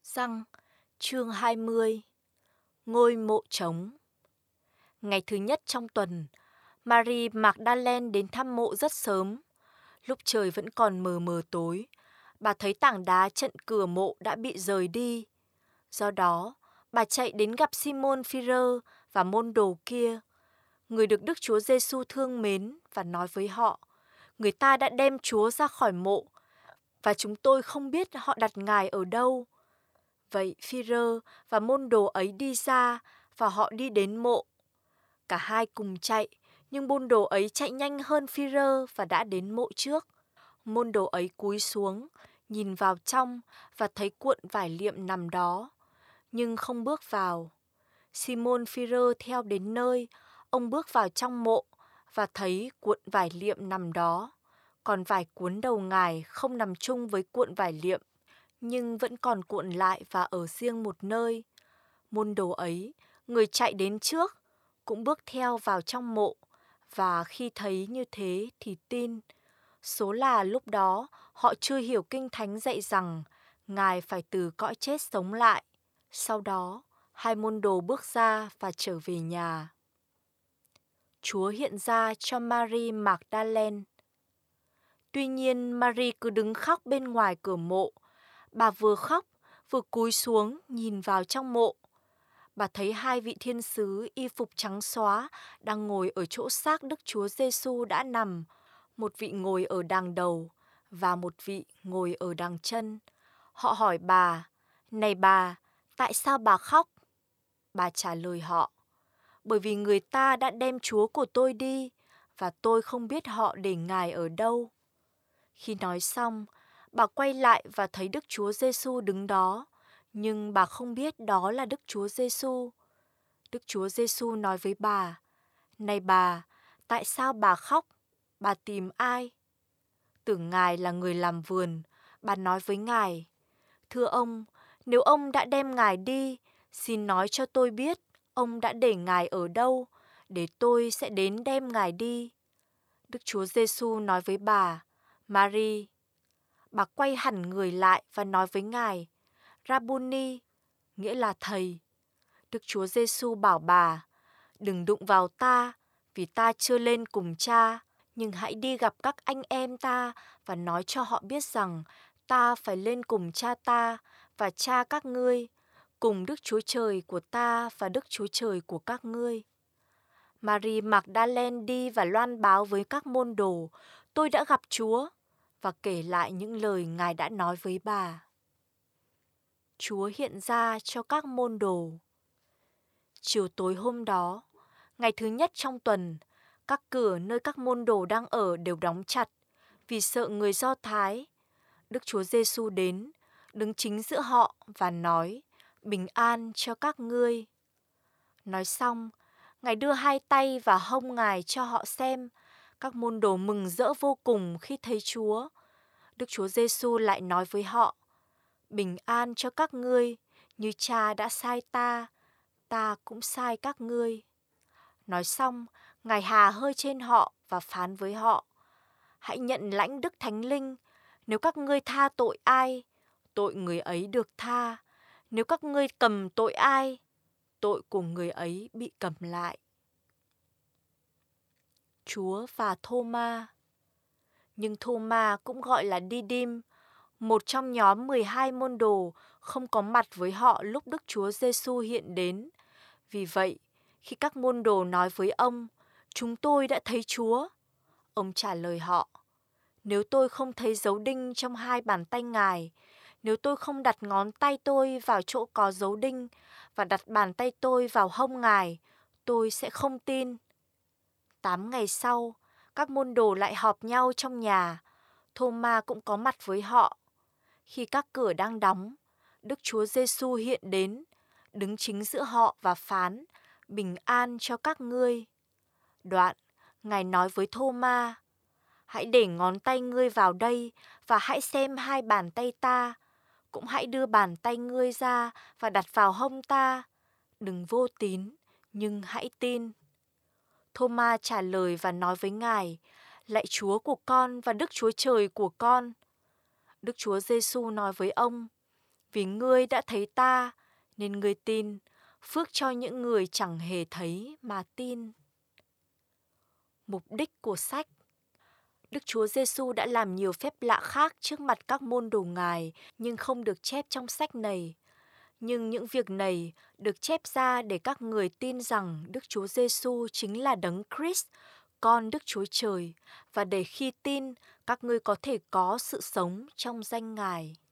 Răng, chương 20. Ngôi mộ trống. Ngày thứ nhất trong tuần, Mary Magdalene đến thăm mộ rất sớm. Lúc trời vẫn còn mờ mờ tối, bà thấy tảng đá chặn cửa mộ đã bị rời đi. Do đó, bà chạy đến gặp Simon Phaerer và môn đồ kia, người được Đức Chúa Giêsu thương mến, và nói với họ: người ta đã đem Chúa ra khỏi mộ, và chúng tôi không biết họ đặt Ngài ở đâu. Vậy Phi-rơ và môn đồ ấy đi ra, và họ đi đến mộ. Cả hai cùng chạy, nhưng môn đồ ấy chạy nhanh hơn Phi-rơ và đã đến mộ trước. Môn đồ ấy cúi xuống, nhìn vào trong và thấy cuộn vải liệm nằm đó, nhưng không bước vào. Simon Phi-rơ theo đến nơi, ông bước vào trong mộ và thấy cuộn vải liệm nằm đó. Còn vải cuốn đầu Ngài không nằm chung với cuộn vải liệm, nhưng vẫn còn cuộn lại và ở riêng một nơi. Môn đồ ấy, người chạy đến trước, cũng bước theo vào trong mộ, và khi thấy như thế thì tin. Số là lúc đó họ chưa hiểu Kinh Thánh dạy rằng Ngài phải từ cõi chết sống lại. Sau đó, hai môn đồ bước ra và trở về nhà. Chúa hiện ra cho Mary Magdalene. Tuy nhiên, Mary cứ đứng khóc bên ngoài cửa mộ. Bà vừa khóc, vừa cúi xuống nhìn vào trong mộ. Bà thấy hai vị thiên sứ y phục trắng xóa đang ngồi ở chỗ xác Đức Chúa Giêsu đã nằm, một vị ngồi ở đàng đầu và một vị ngồi ở đàng chân. Họ hỏi bà: "Này bà, tại sao bà khóc?" Bà trả lời họ: "Bởi vì người ta đã đem Chúa của tôi đi, và tôi không biết họ để Ngài ở đâu." Khi nói xong, bà quay lại và thấy Đức Chúa Giêsu đứng đó, nhưng bà không biết đó là Đức Chúa Giêsu. Đức Chúa Giêsu nói với bà: "Này bà, tại sao bà khóc? Bà tìm ai?" Tưởng Ngài là người làm vườn, bà nói với Ngài: "Thưa ông, nếu ông đã đem Ngài đi, xin nói cho tôi biết ông đã để Ngài ở đâu, để tôi sẽ đến đem Ngài đi." Đức Chúa Giêsu nói với bà: "Mary." Bà quay hẳn người lại và nói với Ngài: "Rabboni", nghĩa là thầy. Đức Chúa Giêsu bảo bà: "Đừng đụng vào ta, vì ta chưa lên cùng Cha, nhưng hãy đi gặp các anh em ta và nói cho họ biết rằng ta phải lên cùng Cha ta và Cha các ngươi, cùng Đức Chúa Trời của ta và Đức Chúa Trời của các ngươi." Mary Magdalene đi và loan báo với các môn đồ: "Tôi đã gặp Chúa", và kể lại những lời Ngài đã nói với bà. Chúa hiện ra cho các môn đồ. Chiều tối hôm đó, ngày thứ nhất trong tuần, các cửa nơi các môn đồ đang ở đều đóng chặt vì sợ người Do Thái. Đức Chúa Giêsu đến, đứng chính giữa họ và nói: "Bình an cho các ngươi." Nói xong, Ngài đưa hai tay và hông Ngài cho họ xem. Các môn đồ mừng rỡ vô cùng khi thấy Chúa. Đức Chúa Giêsu lại nói với họ: "Bình an cho các ngươi, như Cha đã sai ta, ta cũng sai các ngươi." Nói xong, Ngài hà hơi trên họ và phán với họ: "Hãy nhận lãnh Đức Thánh Linh. Nếu các ngươi tha tội ai, tội người ấy được tha. Nếu các ngươi cầm tội ai, tội của người ấy bị cầm lại." Chúa và Thô-ma. Nhưng Thô-ma cũng gọi là Đi-đim, một trong nhóm 12 môn đồ, không có mặt với họ lúc Đức Chúa Giêsu hiện đến. Vì vậy, khi các môn đồ nói với ông: "Chúng tôi đã thấy Chúa", ông trả lời họ: "Nếu tôi không thấy dấu đinh trong hai bàn tay Ngài, nếu tôi không đặt ngón tay tôi vào chỗ có dấu đinh và đặt bàn tay tôi vào hông Ngài, tôi sẽ không tin." 8 ngày sau, các môn đồ lại họp nhau trong nhà. Thô-ma cũng có mặt với họ. Khi các cửa đang đóng, Đức Chúa Giêsu hiện đến, đứng chính giữa họ và phán: "Bình an cho các ngươi." Đoạn, Ngài nói với Thô-ma: "Hãy để ngón tay ngươi vào đây và hãy xem hai bàn tay ta. Cũng hãy đưa bàn tay ngươi ra và đặt vào hông ta. Đừng vô tín, nhưng hãy tin." Thô-ma trả lời và nói với Ngài: "Lạy Chúa của con và Đức Chúa Trời của con." Đức Chúa Giêsu nói với ông: Vì ngươi đã thấy ta, nên ngươi tin, phước cho những người chẳng hề thấy mà tin. Mục đích của sách. Đức Chúa Giêsu đã làm nhiều phép lạ khác trước mặt các môn đồ Ngài, nhưng không được chép trong sách này. Nhưng những việc này được chép ra để các người tin rằng Đức Chúa Giêsu chính là Đấng Christ, con Đức Chúa Trời, và để khi tin, các ngươi có thể có sự sống trong danh Ngài.